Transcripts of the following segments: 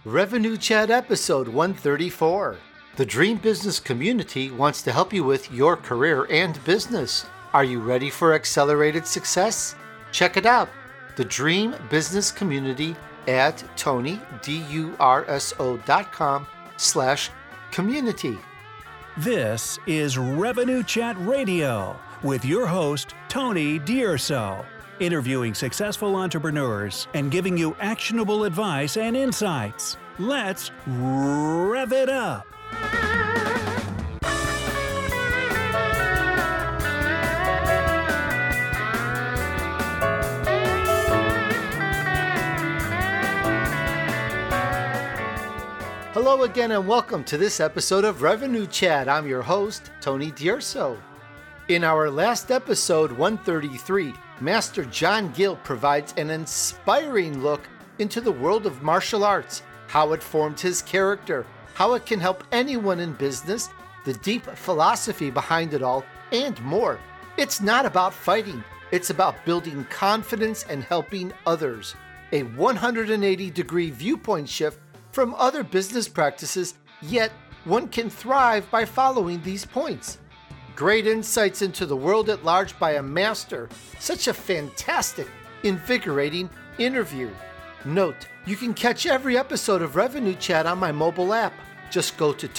Revenue Chat episode 134. The Dream Business Community wants to help you with your career and business. Are you ready for accelerated success? Check it out. The Dream Business Community at TonyDurso.com/community. This is Revenue Chat Radio with your host, Tony Durso, interviewing successful entrepreneurs and giving you actionable advice and insights. Let's rev it up. Hello again and welcome to this episode of Revenue Chat. I'm your host, Tony Durso. In our last episode, 133, Master John Gill provides an inspiring look into the world of martial arts, how it formed his character, how it can help anyone in business, the deep philosophy behind it all, and more. It's not about fighting, it's about building confidence and helping others. A 180-degree viewpoint shift from other business practices, yet one can thrive by following these points. Great insights into the world at large by a master. Such a fantastic, invigorating interview. Note, you can catch every episode of Revenue Chat on my mobile app. Just go to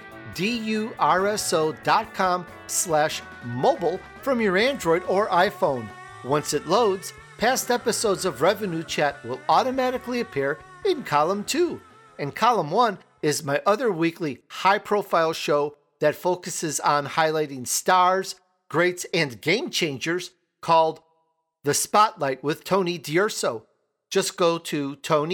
TonyDurso.com/mobile from your Android or iPhone. Once it loads, past episodes of Revenue Chat will automatically appear in column 2. And column 1 is my other weekly high-profile show that focuses on highlighting stars, greats, and game changers called The Spotlight with Tony Durso. Just go to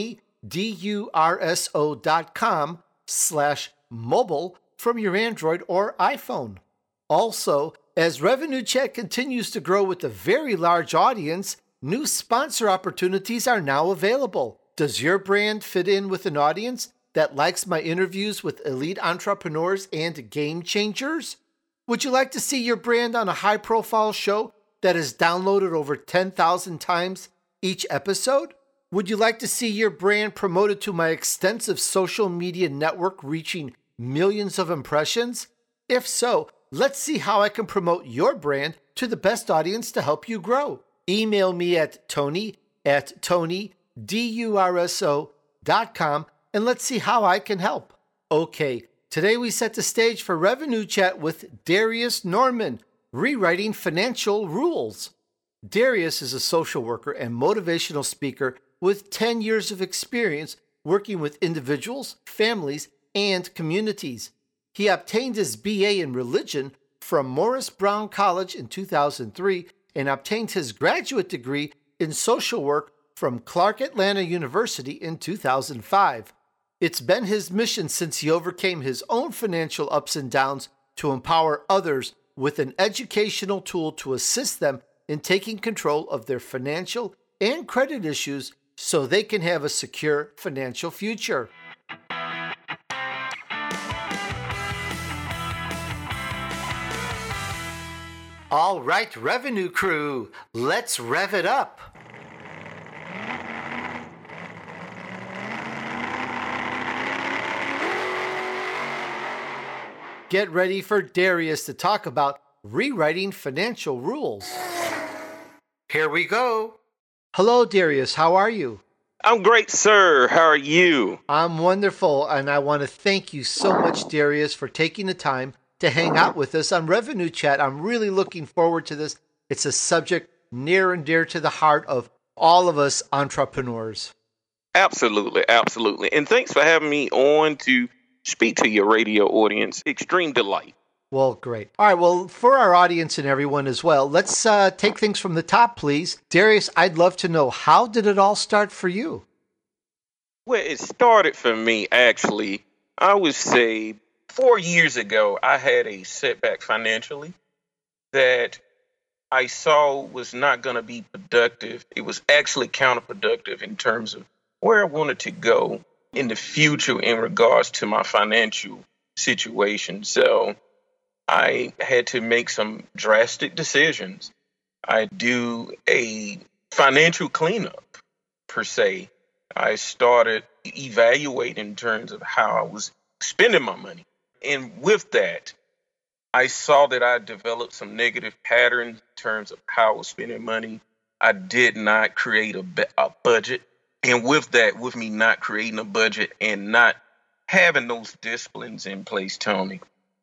TonyDurso.com/mobile from your Android or iPhone. Also, as Revenue Chat continues to grow with a very large audience, new sponsor opportunities are now available. Does your brand fit in with an audience that likes my interviews with elite entrepreneurs and game changers? Would you like to see your brand on a high-profile show that is downloaded over 10,000 times each episode? Would you like to see your brand promoted to my extensive social media network reaching millions of impressions? If so, let's see how I can promote your brand to the best audience to help you grow. Email me at tony@TonyDurso.com and let's see how I can help. Okay, today we set the stage for Revenue Chat with Darius Norman, rewriting financial rules. Darius is a social worker and motivational speaker with 10 years of experience working with individuals, families, and communities. He obtained his BA in religion from Morris Brown College in 2003 and obtained his graduate degree in social work from Clark Atlanta University in 2005. It's been his mission since he overcame his own financial ups and downs to empower others with an educational tool to assist them in taking control of their financial and credit issues so they can have a secure financial future. All right, Revenue Crew, let's rev it up. Get ready for Darius to talk about rewriting financial rules. Here we go. Hello, Darius. How are you? I'm great, sir. How are you? I'm wonderful, and I want to thank you so much, Darius, for taking the time to hang out with us on Revenue Chat. I'm really looking forward to this. It's a subject near and dear to the heart of all of us entrepreneurs. Absolutely, absolutely. And thanks for having me on to speak to your radio audience. Extreme delight. Well, great. All right, well, for our audience and everyone as well, let's take things from the top, please. Darius, I'd love to know, how did it all start for you? Well, it started for me, actually, I would say 4 years ago. I had a setback financially that I saw was not going to be productive. It was actually counterproductive in terms of where I wanted to go in the future in regards to my financial situation. So I had to make some drastic decisions. I do a financial cleanup, per se. I started evaluating in terms of how I was spending my money. And with that, I saw that I developed some negative patterns in terms of how I was spending money. I did not create a budget. And with that, with me not creating a budget and not having those disciplines in place, Tony,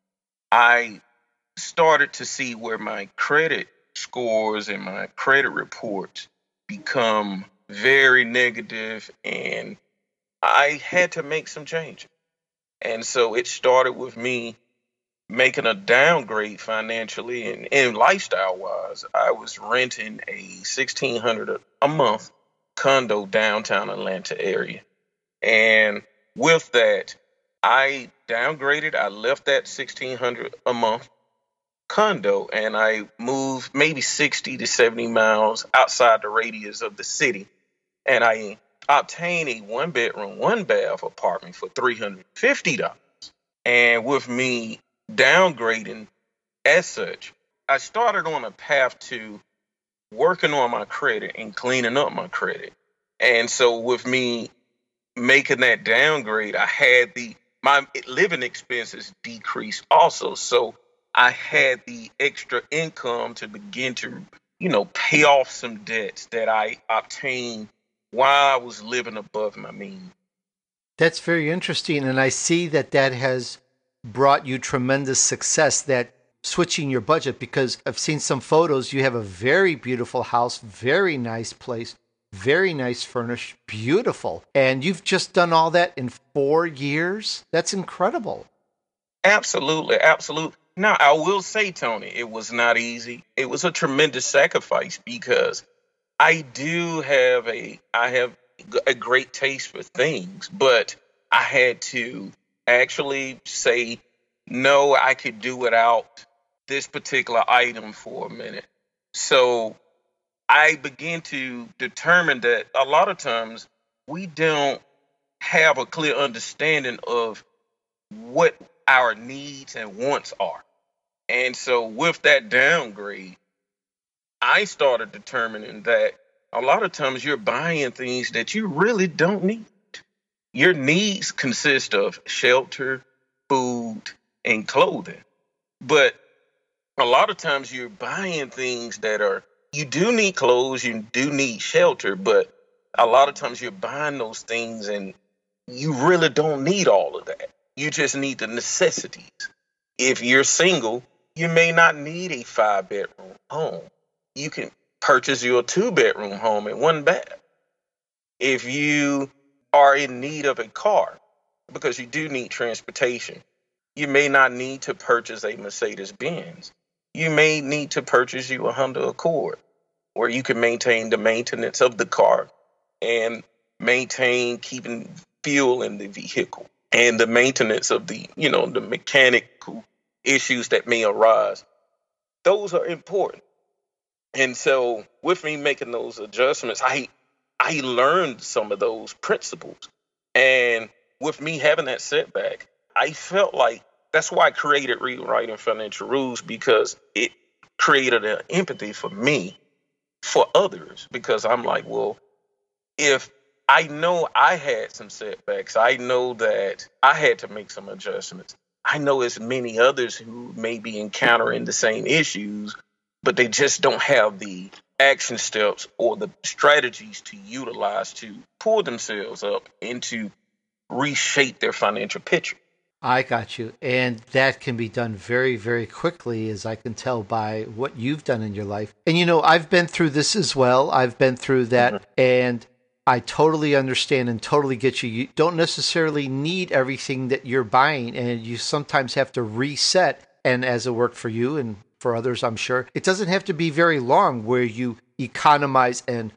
I started to see where my credit scores and my credit reports become very negative, and I had to make some changes. And so it started with me making a downgrade financially and lifestyle wise. I was renting a $1,600 a month condo downtown Atlanta area. And with that, I downgraded. I left that $1,600 a month condo and I moved maybe 60 to 70 miles outside the radius of the city. And I obtained a 1-bedroom, 1-bath apartment for $350. And with me downgrading as such, I started on a path to working on my credit and cleaning up my credit. And so with me making that downgrade, I had my living expenses decreased also. So I had the extra income to begin to, pay off some debts that I obtained while I was living above my means. That's very interesting. And I see that has brought you tremendous success, that switching your budget, because I've seen some photos. You have a very beautiful house, very nice place, very nice furnished, beautiful. And you've just done all that in 4 years? That's incredible. Absolutely. Absolutely. Now, I will say, Tony, it was not easy. It was a tremendous sacrifice because I have a great taste for things, but I had to actually say, no, I could do without this particular item for a minute. So I began to determine that a lot of times we don't have a clear understanding of what our needs and wants are. And so with that downgrade, I started determining that a lot of times you're buying things that you really don't need. Your needs consist of shelter, food, and clothing. But a lot of times you're buying things you do need clothes, you do need shelter, but a lot of times you're buying those things and you really don't need all of that. You just need the necessities. If you're single, you may not need a 5-bedroom home. You can purchase your 2-bedroom home and 1 bath. If you are in need of a car, because you do need transportation, you may not need to purchase a Mercedes Benz. You may need to purchase you a Honda Accord, where you can maintain the maintenance of the car and maintain keeping fuel in the vehicle and the maintenance of the mechanical issues that may arise. Those are important. And so with me making those adjustments, I learned some of those principles. And with me having that setback, I felt like that's why I created Rewriting Financial Rules, because it created an empathy for me, for others, because I'm like, well, if I know I had some setbacks, I know that I had to make some adjustments. I know as many others who may be encountering the same issues, but they just don't have the action steps or the strategies to utilize to pull themselves up and to reshape their financial picture. I got you. And that can be done very, very quickly, as I can tell by what you've done in your life. And, I've been through this as well. I've been through that. Mm-hmm. And I totally understand and totally get you. You don't necessarily need everything that you're buying, and you sometimes have to reset. And as it worked for you and for others, I'm sure, it doesn't have to be very long where you economize and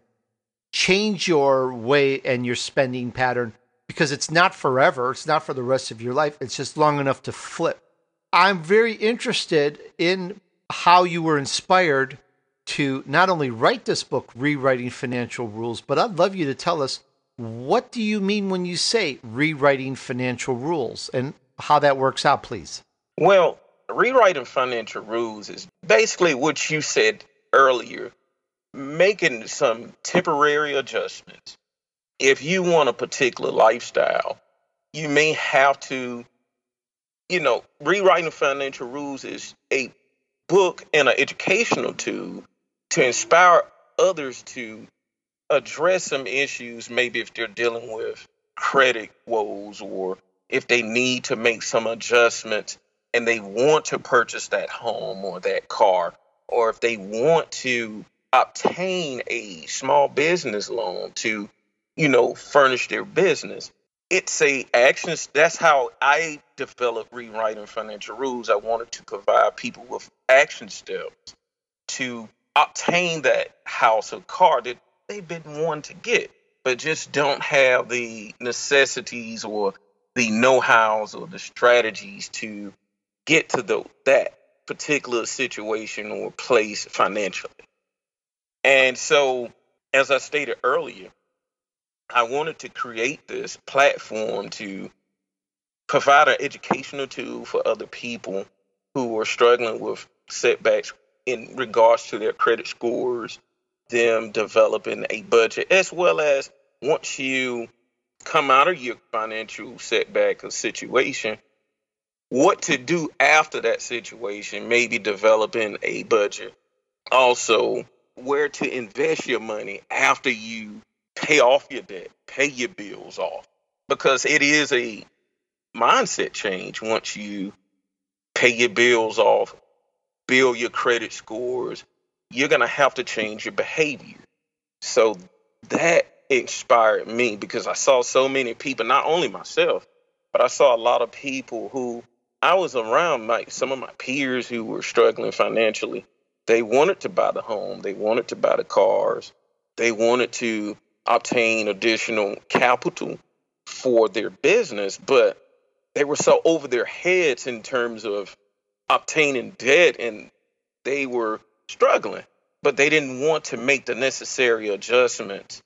change your way and your spending pattern, because it's not forever. It's not for the rest of your life. It's just long enough to flip. I'm very interested in how you were inspired to not only write this book, Rewriting Financial Rules, but I'd love you to tell us, what do you mean when you say rewriting financial rules and how that works out, please? Well, rewriting financial rules is basically what you said earlier, making some temporary adjustments if you want a particular lifestyle, you may have to, rewriting financial rules is a book and an educational tool to inspire others to address some issues, maybe if they're dealing with credit woes or if they need to make some adjustments and they want to purchase that home or that car, or if they want to obtain a small business loan to, furnish their business. It's a actions. That's how I developed rewriting financial rules. I wanted to provide people with action steps to obtain that house or car that they've been wanting to get, but just don't have the necessities or the know-hows or the strategies to get to that particular situation or place financially. And so, as I stated earlier, I wanted to create this platform to provide an educational tool for other people who are struggling with setbacks in regards to their credit scores, them developing a budget, as well as once you come out of your financial setback or situation, what to do after that situation, maybe developing a budget. Also, where to invest your money after you pay off your debt, pay your bills off, because it is a mindset change once you pay your bills off, build your credit scores. You're going to have to change your behavior. So that inspired me because I saw so many people, not only myself, but I saw a lot of people who I was around, like some of my peers who were struggling financially. They wanted to buy the home. They wanted to buy the cars. They wanted to obtain additional capital for their business, but they were so over their heads in terms of obtaining debt, and they were struggling, but they didn't want to make the necessary adjustments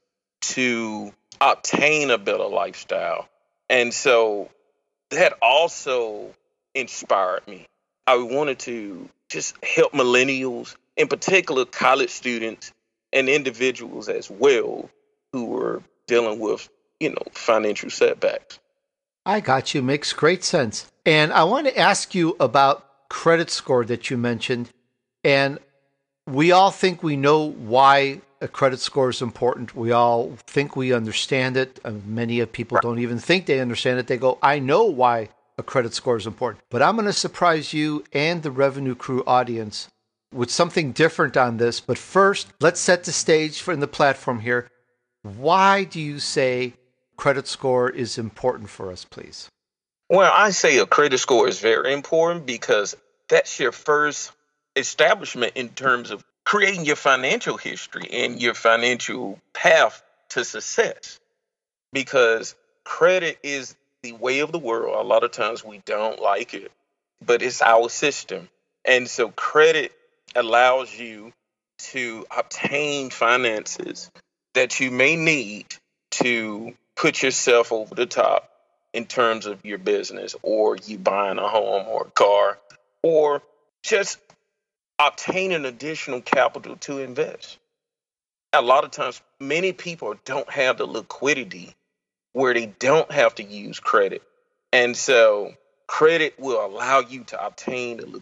to obtain a better lifestyle. And so that also inspired me. I wanted to just help millennials, in particular college students and individuals as well, who were dealing with, financial setbacks. I got you. Makes great sense. And I want to ask you about credit score that you mentioned. And we all think we know why a credit score is important. We all think we understand it. Many of people don't even think they understand it. They go, I know why a credit score is important. But I'm going to surprise you and the Revenue Crew audience with something different on this. But first, let's set the stage for the platform here. Why do you say credit score is important for us, please? Well, I say a credit score is very important because that's your first establishment in terms of creating your financial history and your financial path to success. Because credit is the way of the world. A lot of times we don't like it, but it's our system. And so credit allows you to obtain finances that you may need to put yourself over the top in terms of your business, or you buying a home or a car, or just obtaining additional capital to invest. A lot of times, many people don't have the liquidity where they don't have to use credit. And so credit will allow you to obtain,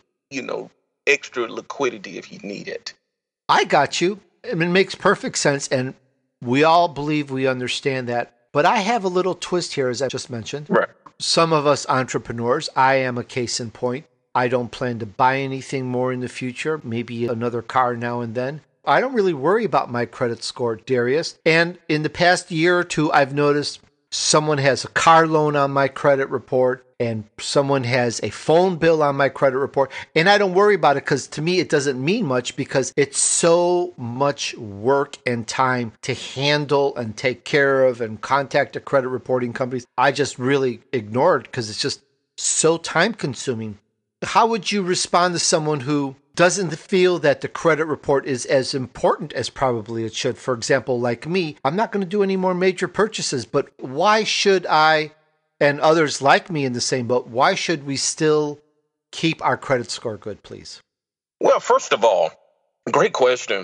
extra liquidity if you need it. I got you. It makes perfect sense. And we all believe we understand that. But I have a little twist here, as I just mentioned. Right. Some of us entrepreneurs, I am a case in point. I don't plan to buy anything more in the future, maybe another car now and then. I don't really worry about my credit score, Darius. And in the past year or two, I've noticed someone has a car loan on my credit report and someone has a phone bill on my credit report. And I don't worry about it because to me, it doesn't mean much because it's so much work and time to handle and take care of and contact the credit reporting companies. I just really ignore it because it's just so time consuming. How would you respond to someone who doesn't feel that the credit report is as important as probably it should? For example, like me, I'm not going to do any more major purchases, but why should I, and others like me in the same boat, why should we still keep our credit score good, please? Well, first of all, great question.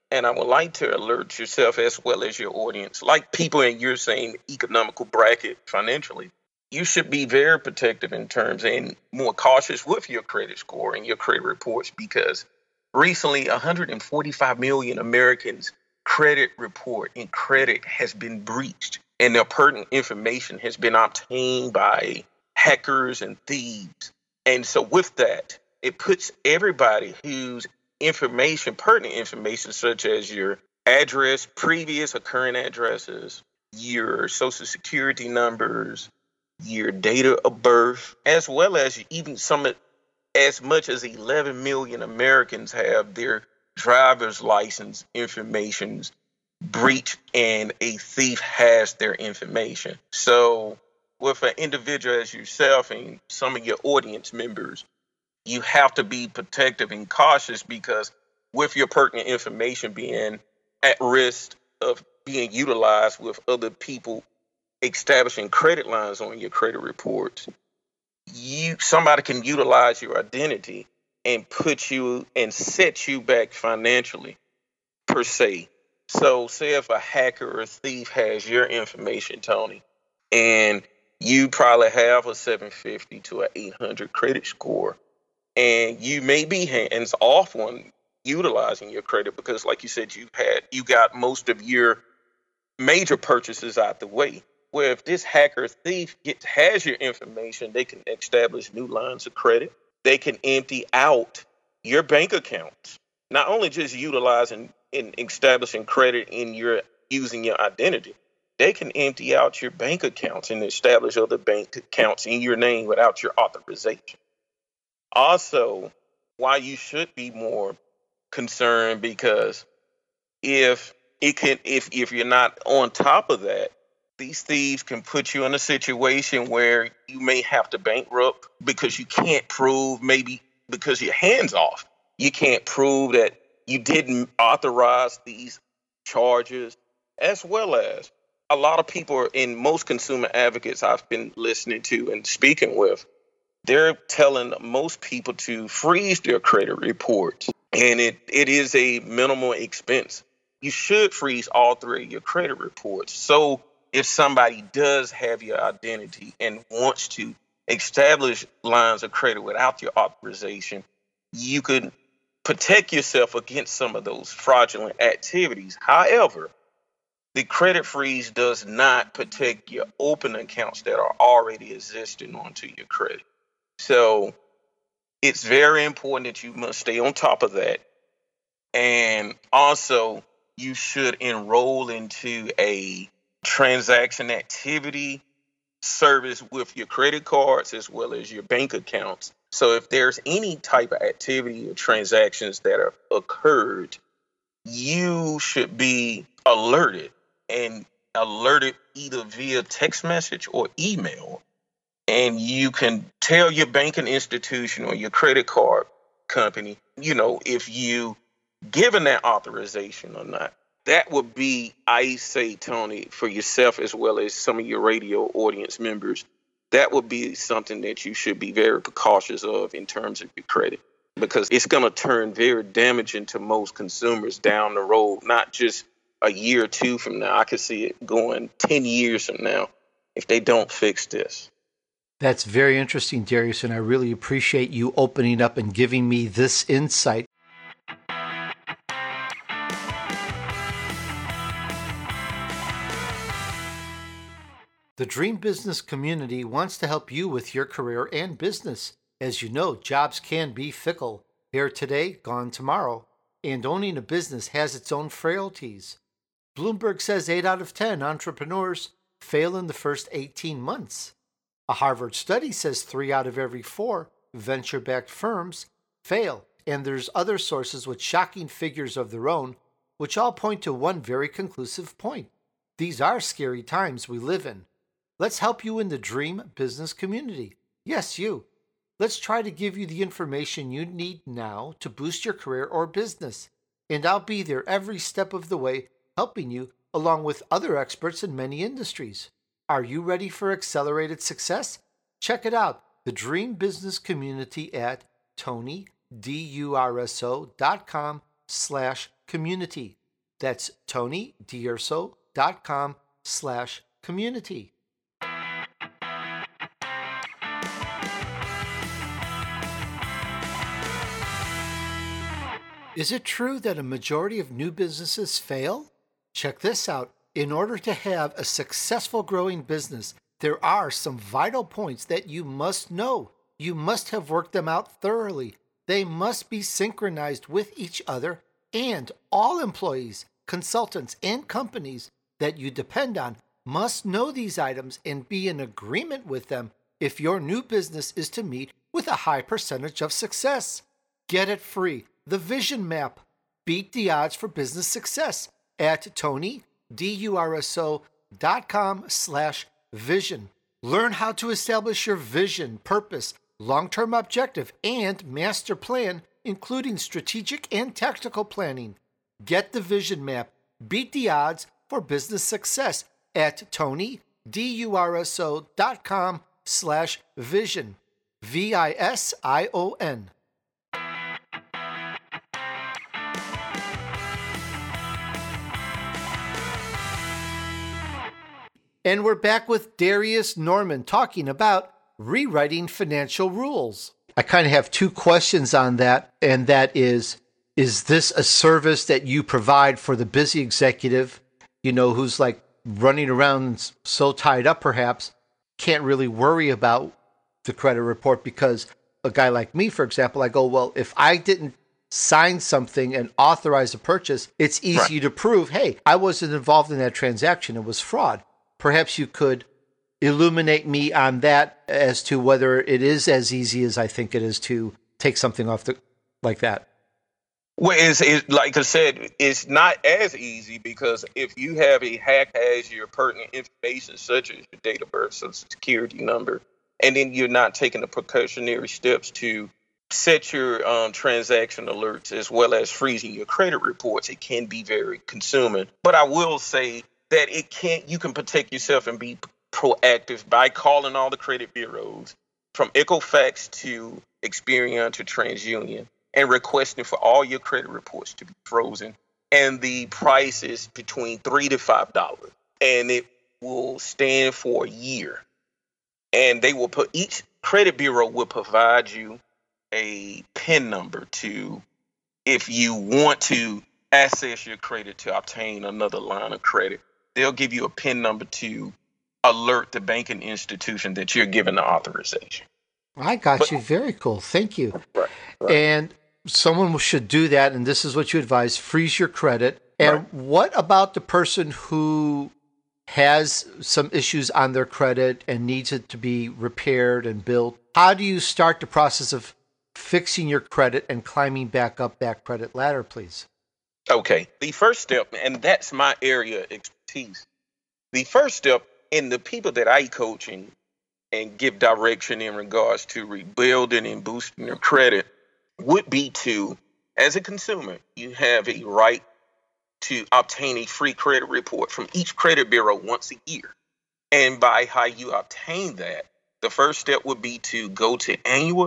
and I would like to alert yourself as well as your audience, like people in your same economical bracket financially, you should be very protective in terms and more cautious with your credit score and your credit reports, because recently 145 million Americans' credit report and credit has been breached, and their pertinent information has been obtained by hackers and thieves. And so with that, it puts everybody whose information, pertinent information, such as your address, previous or current addresses, your social security numbers, your date of birth, as well as even as much as 11 million Americans have their driver's license information breached and a thief has their information. So with an individual as yourself and some of your audience members, you have to be protective and cautious, because with your pertinent information being at risk of being utilized with other people establishing credit lines on your credit reports, somebody can utilize your identity and put you and set you back financially, per se. So say if a hacker or a thief has your information, Tony, and you probably have a 750 to an 800 credit score, and you may be hands off on utilizing your credit because, like you said, you got most of your major purchases out the way. Where if this hacker thief has your information, they can establish new lines of credit. They can empty out your bank accounts. Not only just utilizing and establishing credit using your identity, they can empty out your bank accounts and establish other bank accounts in your name without your authorization. Also, why you should be more concerned, because if you're not on top of that, these thieves can put you in a situation where you may have to bankrupt because you can't prove, maybe because your hands off, you can't prove that you didn't authorize these charges, as well as a lot of people in most consumer advocates I've been listening to and speaking with, they're telling most people to freeze their credit reports, and it is a minimal expense. You should freeze all three of your credit reports. So if somebody does have your identity and wants to establish lines of credit without your authorization, you could protect yourself against some of those fraudulent activities. However, the credit freeze does not protect your open accounts that are already existing onto your credit. So it's very important that you must stay on top of that. And also, you should enroll into a transaction activity service with your credit cards as well as your bank accounts. So if there's any type of activity or transactions that have occurred, you should be alerted either via text message or email. And you can tell your banking institution or your credit card company, if you given that authorization or not. That would be, I say, Tony, for yourself as well as some of your radio audience members, that would be something that you should be very cautious of in terms of your credit, because it's going to turn very damaging to most consumers down the road, not just a year or two from now. I could see it going 10 years from now if they don't fix this. That's very interesting, Darius, and I really appreciate you opening up and giving me this insight. The Dream Business community wants to help you with your career and business. As you know, jobs can be fickle. Here today, gone tomorrow. And owning a business has its own frailties. Bloomberg says 8 out of 10 entrepreneurs fail in the first 18 months. A Harvard study says 3 out of every 4 venture-backed firms fail. And there's other sources with shocking figures of their own, which all point to one very conclusive point. These are scary times we live in. Let's help you in the Dream Business community. Yes, you. Let's try to give you the information you need now to boost your career or business. And I'll be there every step of the way, helping you along with other experts in many industries. Are you ready for accelerated success? Check it out, the Dream Business community at TonyDurso.com tonydirso.com/community. That's tonydirso.com/community. Is it true that a majority of new businesses fail? Check this out. In order to have a successful growing business, there are some vital points that you must know. You must have worked them out thoroughly. They must be synchronized with each other, and all employees, consultants, and companies that you depend on must know these items and be in agreement with them if your new business is to meet with a high percentage of success. Get it free. The Vision Map. Beat the odds for business success at tonydirso.com/vision. Learn how to establish your vision, purpose, long-term objective, and master plan, including strategic and tactical planning. Get the Vision Map. Beat the odds for business success at tonydirso.com/vision. VISION. And we're back with Darius Norman talking about rewriting financial rules. I kind of have two questions on that, and that is this a service that you provide for the busy executive, who's like running around so tied up perhaps, can't really worry about the credit report? Because a guy like me, for example, I go, well, if I didn't sign something and authorize a purchase, it's easy to prove, hey, I wasn't involved in that transaction. It was fraud. Perhaps you could illuminate me on that as to whether it is as easy as I think it is to take something off like that. Well, it's like I said, it's not as easy because if you have a hack as your pertinent information, such as your date of birth, social security number, and then you're not taking the precautionary steps to set your transaction alerts as well as freezing your credit reports, it can be very consuming. But I will say that you can protect yourself and be proactive by calling all the credit bureaus from Equifax to Experian to TransUnion and requesting for all your credit reports to be frozen. And the price is between $3 to $5, and it will stand for a year. And each credit bureau will provide you a PIN number if you want to access your credit to obtain another line of credit. They'll give you a PIN number to alert the banking institution that you're given the authorization. I got you. Very cool. Thank you. Right. And someone should do that, and this is what you advise: freeze your credit. And what about the person who has some issues on their credit and needs it to be repaired and built? How do you start the process of fixing your credit and climbing back up that credit ladder, please? Okay. The first step, and that's my area of expertise. The first step, in the people that I coach and give direction in regards to rebuilding and boosting their credit, would be to, as a consumer, you have a right to obtain a free credit report from each credit bureau once a year. And by how you obtain that, the first step would be to go to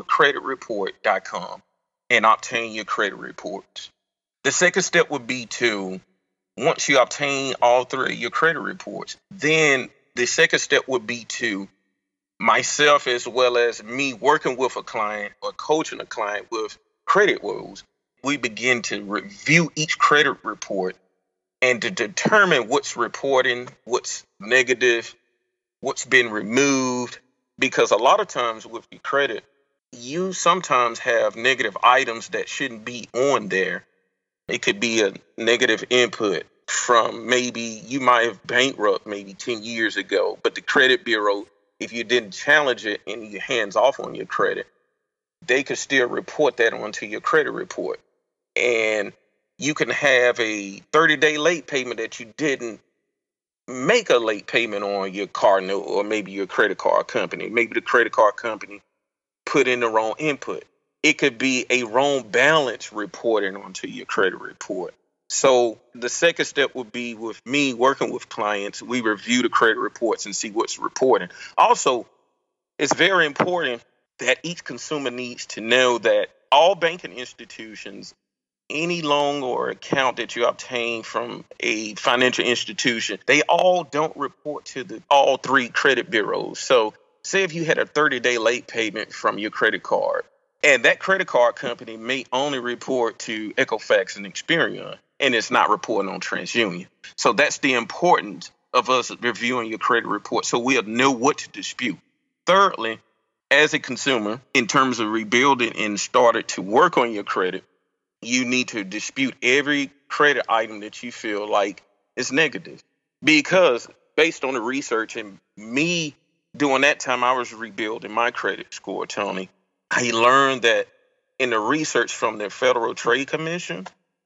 annualcreditreport.com and obtain your credit reports. The second step would be to, once you obtain all three of your credit reports, then the second step would be to, myself as well as me working with a client or coaching a client with credit woes, we begin to review each credit report and to determine what's reporting, what's negative, what's been removed. Because a lot of times with your credit, you sometimes have negative items that shouldn't be on there. It could be a negative input from maybe you might have bankrupt maybe 10 years ago, but the credit bureau, if you didn't challenge it and your hands off on your credit, they could still report that onto your credit report. And you can have a 30-day late payment that you didn't make a late payment on your car note, or maybe your credit card company. Maybe the credit card company put in the wrong input. It could be a wrong balance reporting onto your credit report. So the second step would be with me working with clients. We review the credit reports and see what's reporting. Also, it's very important that each consumer needs to know that all banking institutions any loan or account that you obtain from a financial institution, they all don't report to all three credit bureaus. So say if you had a 30-day late payment from your credit card, and that credit card company may only report to Equifax and Experian, and it's not reporting on TransUnion. So that's the importance of us reviewing your credit report so we'll know what to dispute. Thirdly, as a consumer, in terms of rebuilding and started to work on your credit, you need to dispute every credit item that you feel like is negative. Because based on the research and me during that time, I was rebuilding my credit score, Tony. I learned that in the research from the Federal Trade Commission,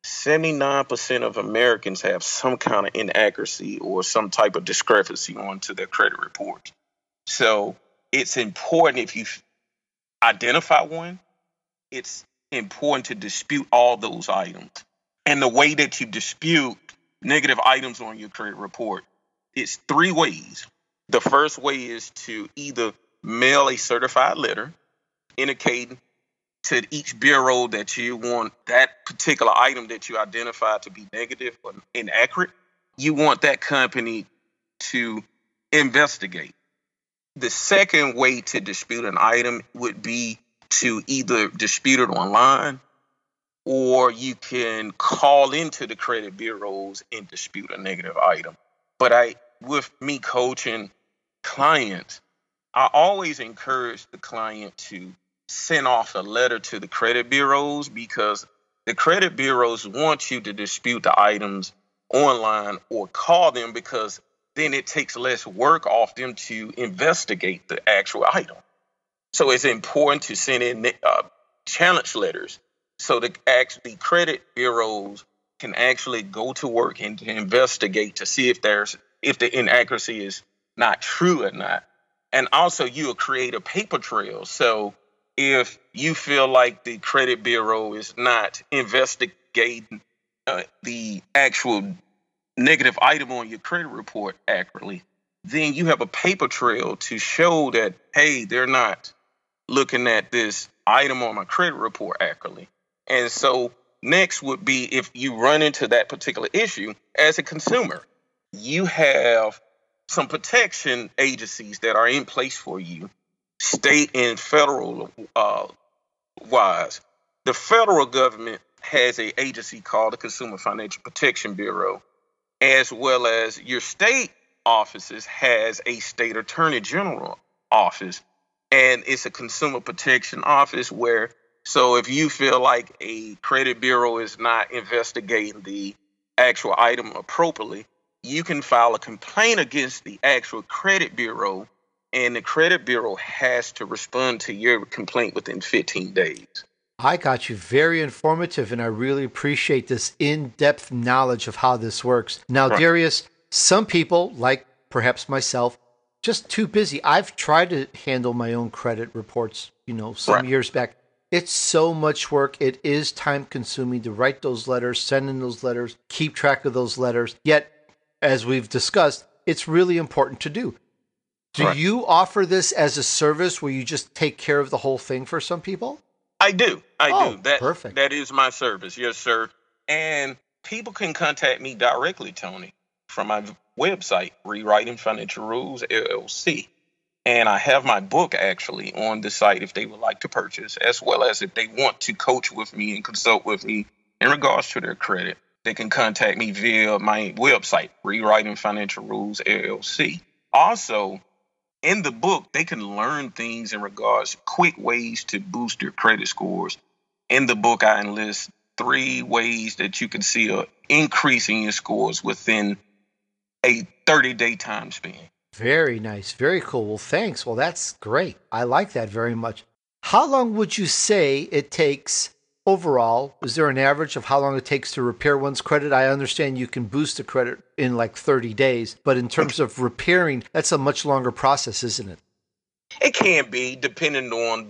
79% of Americans have some kind of inaccuracy or some type of discrepancy onto their credit reports. So it's important if you identify one, it's important to dispute all those items. And the way that you dispute negative items on your credit report is three ways. The first way is to either mail a certified letter indicating to each bureau that you want that particular item that you identify to be negative or inaccurate. You want that company to investigate. The second way to dispute an item would be to either dispute it online, or you can call into the credit bureaus and dispute a negative item. But with me coaching clients, I always encourage the client to send off a letter to the credit bureaus, because the credit bureaus want you to dispute the items online or call them, because then it takes less work off them to investigate the actual item. So it's important to send in challenge letters so the credit bureaus can actually go to work and to investigate to see if the inaccuracy is not true or not. And also you will create a paper trail. So if you feel like the credit bureau is not investigating the actual negative item on your credit report accurately, then you have a paper trail to show that, hey, they're not looking at this item on my credit report accurately. And so next would be, if you run into that particular issue as a consumer, you have some protection agencies that are in place for you, state and federal wise. The federal government has an agency called the Consumer Financial Protection Bureau, as well as your state offices has a state attorney general office, and it's a consumer protection office where, so if you feel like a credit bureau is not investigating the actual item appropriately, you can file a complaint against the actual credit bureau, and the credit bureau has to respond to your complaint within 15 days. I got you. Very informative, and I really appreciate this in-depth knowledge of how this works. Now, right. Darius, some people, like perhaps myself, just too busy. I've tried to handle my own credit reports, some right. years back. It's so much work. It is time-consuming to write those letters, send in those letters, keep track of those letters. Yet, as we've discussed, it's really important to do. Do right. you offer this as a service where you just take care of the whole thing for some people? I do. Perfect. That is my service. Yes, sir. And people can contact me directly, Tony, from my website, Rewriting Financial Rules, LLC. And I have my book actually on the site if they would like to purchase, as well as if they want to coach with me and consult with me in regards to their credit. They can contact me via my website, Rewriting Financial Rules, LLC. Also, in the book, they can learn things in regards to quick ways to boost their credit scores. In the book, I enlist 3 ways that you can see an increase in your scores within a 30-day time span. Very nice. Very cool. Well, thanks. Well, that's great. I like that very much. How long would you say it takes overall? Is there an average of how long it takes to repair one's credit? I understand you can boost the credit in like 30 days, but in terms of repairing, that's a much longer process, isn't it? It can be, depending on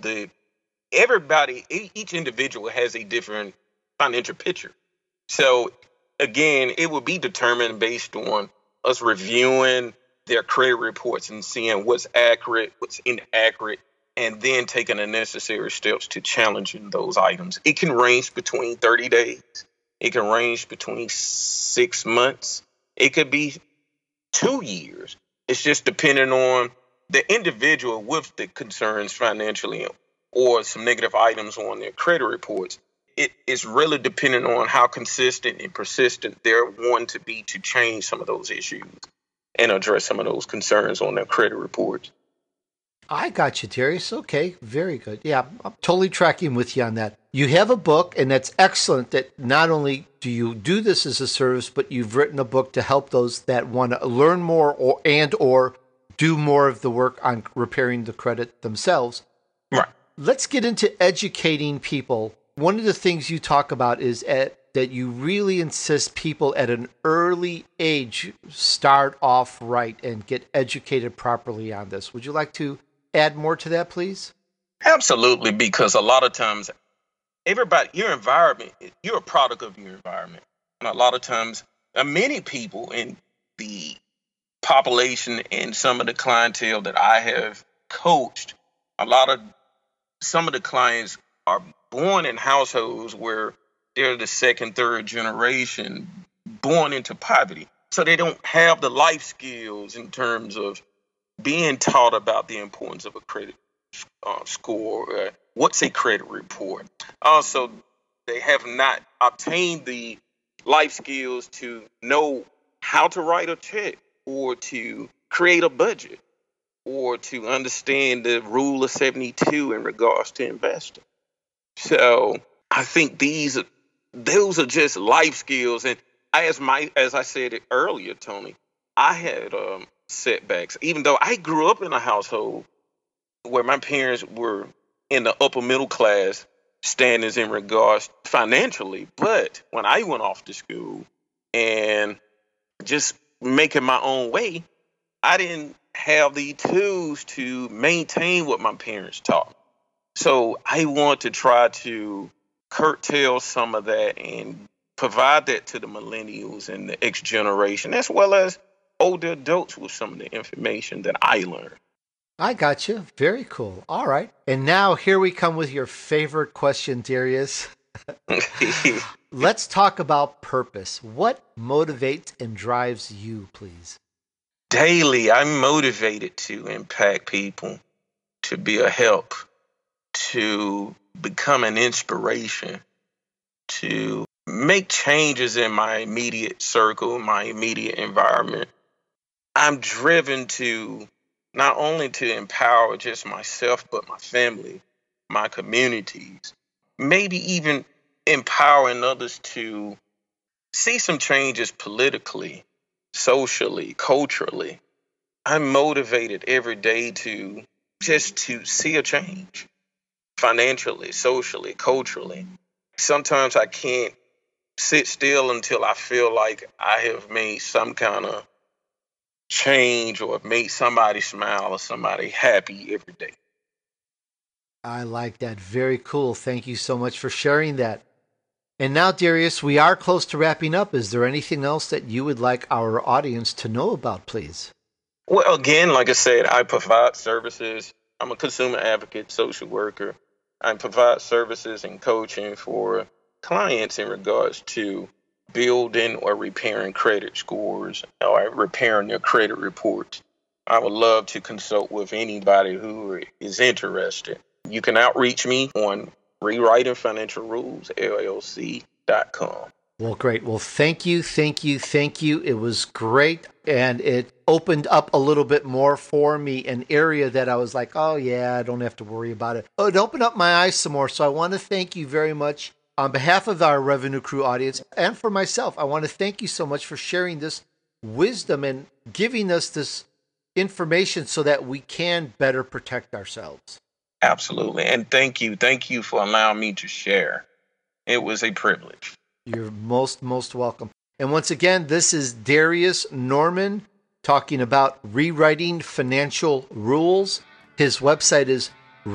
each individual has a different financial picture. So again, it will be determined based on us reviewing their credit reports and seeing what's accurate, what's inaccurate, and then taking the necessary steps to challenging those items. It can range between 30 days. It can range between 6 months. It could be 2 years. It's just depending on the individual with the concerns financially or some negative items on their credit reports. It is really dependent on how consistent and persistent they're wanting to be to change some of those issues and address some of those concerns on their credit reports. I got you, Darius. Okay, very good. Yeah, I'm totally tracking with you on that. You have a book, and that's excellent that not only do you do this as a service, but you've written a book to help those that want to learn more or do more of the work on repairing the credit themselves. Right. Let's get into educating people. One of the things you talk about is that you really insist people at an early age start off right and get educated properly on this. Would you like to add more to that, please? Absolutely, because a lot of times, everybody, your environment, you're a product of your environment. And a lot of times, many people in the population and some of the clientele that I have coached, some of the clients are born in households where they're the second, third generation born into poverty. So they don't have the life skills in terms of being taught about the importance of a credit score, what's a credit report. Also, they have not obtained the life skills to know how to write a check or to create a budget or to understand the rule of 72 in regards to investing. So I think those are just life skills. And as I said it earlier, Tony, I had setbacks, even though I grew up in a household where my parents were in the upper middle class standards in regards financially. But when I went off to school and just making my own way, I didn't have the tools to maintain what my parents taught me. So I want to try to curtail some of that and provide that to the millennials and the X generation, as well as older adults with some of the information that I learned. I got you. Very cool. All right. And now here we come with your favorite question, Darius. Let's talk about purpose. What motivates and drives you, please? Daily, I'm motivated to impact people, to be a help, to become an inspiration, to make changes in my immediate circle, my immediate environment. I'm driven to not only to empower just myself, but my family, my communities, maybe even empowering others to see some changes politically, socially, culturally. I'm motivated every day to see a change financially, socially, culturally. Sometimes I can't sit still until I feel like I have made some kind of change or made somebody smile or somebody happy every day. I like that. Very cool. Thank you so much for sharing that. And now, Darius, we are close to wrapping up. Is there anything else that you would like our audience to know about, please? Well, again, like I said, I provide services. I'm a consumer advocate, social worker. I provide services and coaching for clients in regards to building or repairing credit scores or repairing their credit reports. I would love to consult with anybody who is interested. You can outreach me on Rewriting Financial Rules, LLC.com. Well, great. Well, thank you. It was great. And it opened up a little bit more for me, an area that I was like, oh, yeah, I don't have to worry about it. Oh, it opened up my eyes some more. So I want to thank you very much on behalf of our Revenue Crew audience and for myself. I want to thank you so much for sharing this wisdom and giving us this information so that we can better protect ourselves. Absolutely. And thank you. Thank you for allowing me to share. It was a privilege. You're most welcome. And once again, this is Darius Norman talking about rewriting financial rules. His website is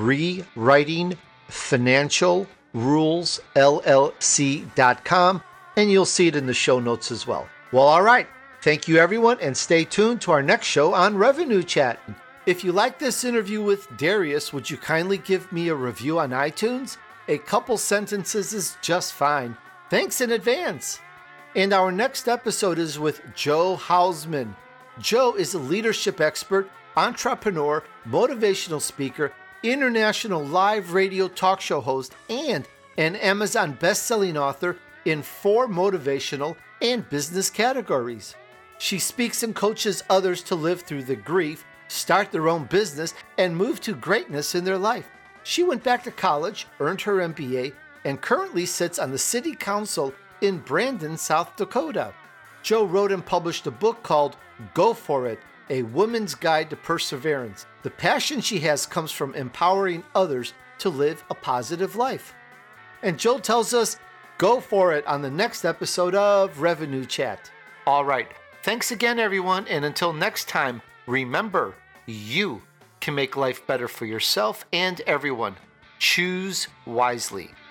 rewritingfinancialrulesllc.com, and you'll see it in the show notes as well. Well, all right. Thank you, everyone, and stay tuned to our next show on Revenue Chat. If you like this interview with Darius, would you kindly give me a review on iTunes? A couple sentences is just fine. Thanks in advance. And our next episode is with Joe Hausman. Joe is a leadership expert, entrepreneur, motivational speaker, international live radio talk show host, and an Amazon best-selling author in 4 motivational and business categories. She speaks and coaches others to live through the grief, start their own business, and move to greatness in their life. She went back to college, earned her MBA, and currently sits on the city council in Brandon, South Dakota. Joe wrote and published a book called Go For It, A Woman's Guide to Perseverance. The passion she has comes from empowering others to live a positive life. And Joe tells us, go for it on the next episode of Revenue Chat. All right. Thanks again, everyone. And until next time, remember, you can make life better for yourself and everyone. Choose wisely.